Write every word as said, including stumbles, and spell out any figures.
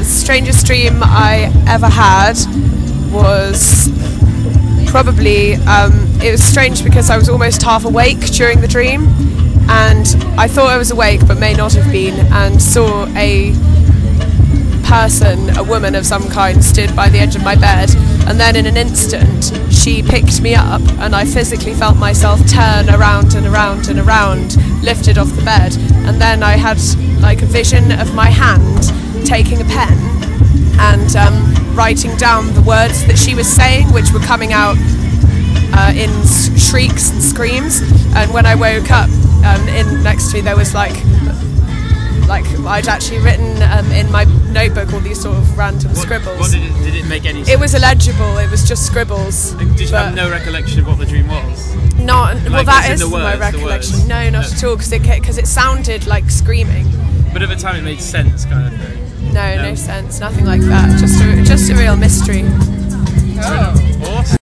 the strangest dream I ever had was probably, um, it was strange because I was almost half awake during the dream, and I thought I was awake but may not have been, and saw a person, a woman of some kind, stood by the edge of my bed, and then in an instant she picked me up and I physically felt myself turn around and around and around, lifted off the bed, and then I had like a vision of my hand taking a pen and um, writing down the words that she was saying, which were coming out uh, in shrieks and screams. And when I woke up, um, in next to me there was like like I'd actually written um, in my notebook all these sort of random what, scribbles. What did it, did it make any sense? It was illegible, it was just scribbles. Did you have no recollection of what the dream was? Not, like, well that is the words, my recollection. The no, not no. at all, because it, cause it sounded like screaming. But at the time it made sense, kind of thing. No, no, no sense, nothing like that. Just a, just a real mystery.